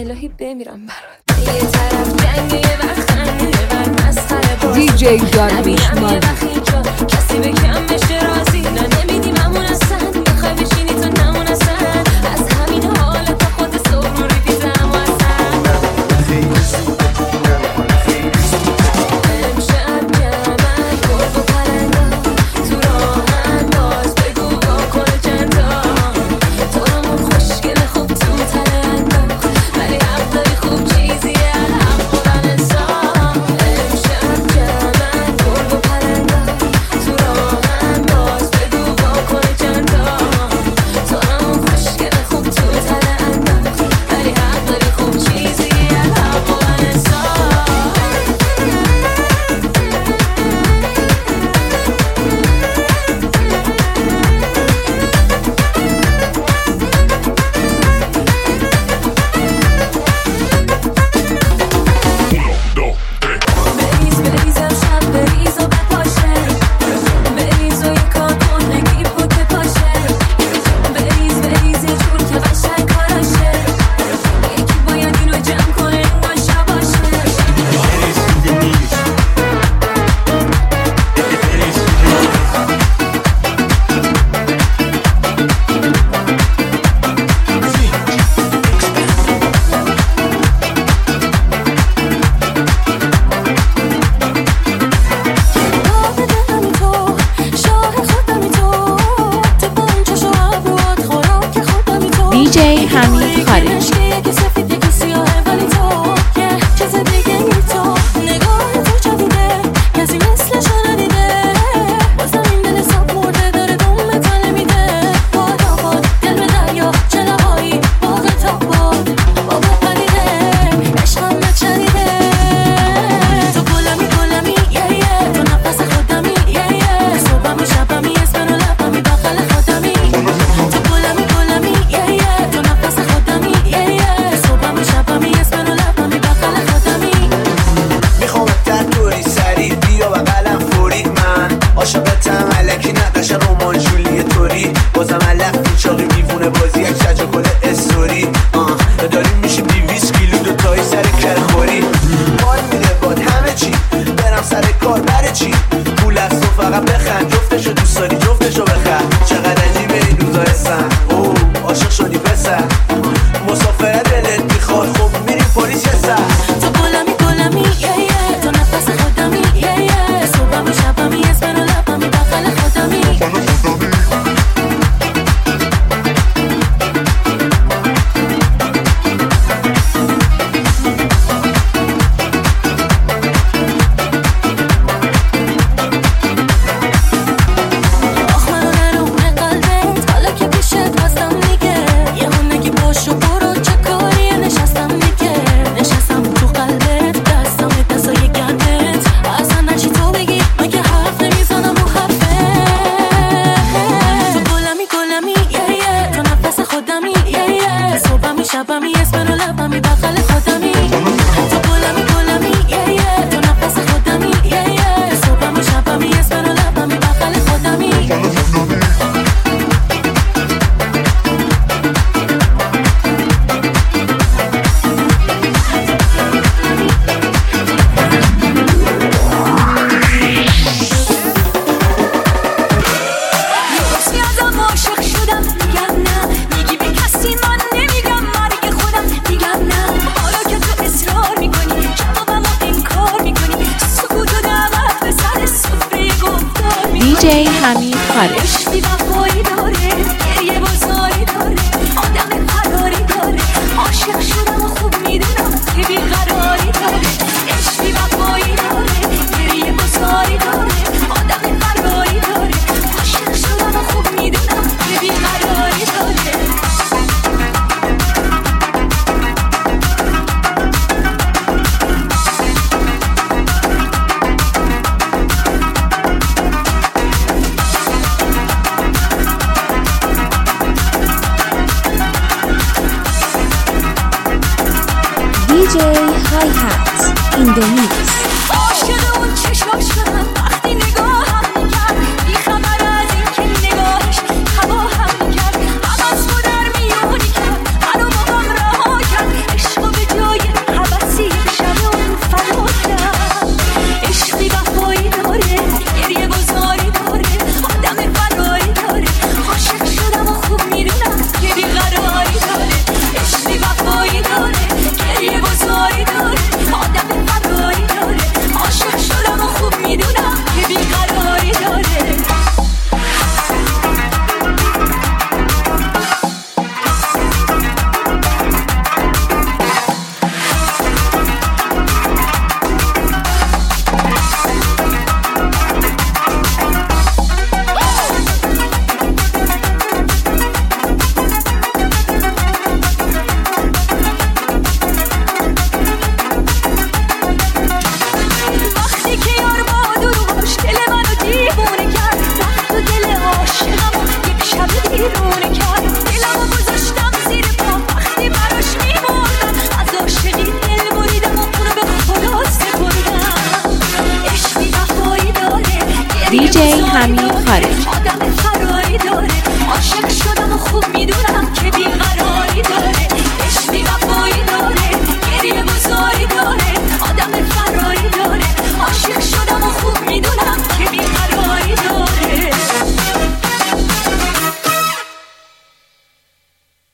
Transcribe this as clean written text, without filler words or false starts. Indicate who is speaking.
Speaker 1: الهی بمیرم برات. یه طرف جنگ یه وقت خنده یه وقت مسخره باز
Speaker 2: دی جی داریوش مال
Speaker 1: کسی به کم بشه راضی نه نمیدیم همون اصلا میخوای بشینی تو نمون اصلا از همین حال تا خود صبح رو ریپیزم واسن امشب جمعن گرگ و پرندا تو راهن باز بگو با کل جندا تو همون خوشگل خوب تو تلندا ولی حق داری خوب چیزیه حق بودن انسان امشب جمعن گرگ و پرندا تو راهن باز بگو با کل جندا تو همون خوشگل خوب تو تلندا ولی حق داری خوب چیزیه حق بودن انسان بریزم شب بریز و بپاشه بریز و یک کار کن نگیر پوک پاشه بریز یه جور که قشنگ کاراشه یکی باید اینو جمع کنه اون شب باشه راه دلمی تو شاه خودمی تو تو پنجه شو عبوات خوراک خودمی تو
Speaker 2: دی جی حمید خارجی
Speaker 1: عشقی یکی سفید یکی سیاهه ولی تو یه چیز دیگه ای تو نگاه تو جدیده کسی مثلشو ندیده بازم این دل حساب مرده داره دوم تله میده باد آباد دل به دریا چلاهایی باغ تا باد بابا پریده عشقم نچریده تو گلمی یه یه تو نفس خودمی یه یه صبحمی شبمی اسمن و لبمی بغل خودمی تو گلمی یه یه تو نفس خودمی یه یه صبحمی شبمی اسمن و لبمی بغل خودمی
Speaker 3: میخوام در توری سریع بیا بغلم فوری من عاشقتم الکی نقش رمان جولی توری بازم علف چاقی میفونه بازی یک شجا کل استوری داریم میشیم 200 کیلو دوتایی سر کرخوری حال میده باد همه چی برم سر کار بره چی پول از تو فقط بخند جفتشو دوست داری جفتشو بخند چقدر عجیبه این روزا هستن اوه عاشق شدی پسر مسافرت دلت میخواد خب میریم پلیس یه سر
Speaker 1: تو گلمی یه یه تو نفس خودمی یه یه صبحمی شبمی اسمن و لبمی بغل خودمی آخ منو نرومه قلبت حالا که پیشت هستم دیگه یه هون نگی باشو برو چه کاریه نشستم دیگه نشستم تو قلبت دستم دستای گرمت اصلا نچی تو بگی مگه حرف نمیزنم و حرفه تو گلمی یه یه تو نفس خودمی یه یه صبحمی شبمی اسمن و لبمی بغل خودمی تو گلمی یه یه تو نفس خودمی یه یه صبحمی شبمی اسمن و لبمی بغل خودمی یکی ازم عاشق شدم میگم نه میگی به کسی من نمیگم مرگ خودم میگم نه حالا که تو اصرار میکنی جوابمو انکار میکنی سکوت و دعوت به سر سفره گفتار
Speaker 2: دی
Speaker 1: میکنی
Speaker 2: جی حمید خارجی
Speaker 1: عشقی وفایی داره گریه بازاری داره آدم قراری داره عاشق شدم و خوب میدونم که بیقراری داره عشقی وفایی داره گریه بازاری داره آدم قراری داره عاشق شدم و خوب میدونم که بیقراری داره
Speaker 2: DJ Hi-Hat in the mix.
Speaker 1: عاشق اون چشاش شدم وقتی نگاهم میکرد بیخبر از این که نگاهش هوا هم میکرد عوض رو در میونی کرد منو با هم رها کرد عشق و
Speaker 2: خارج.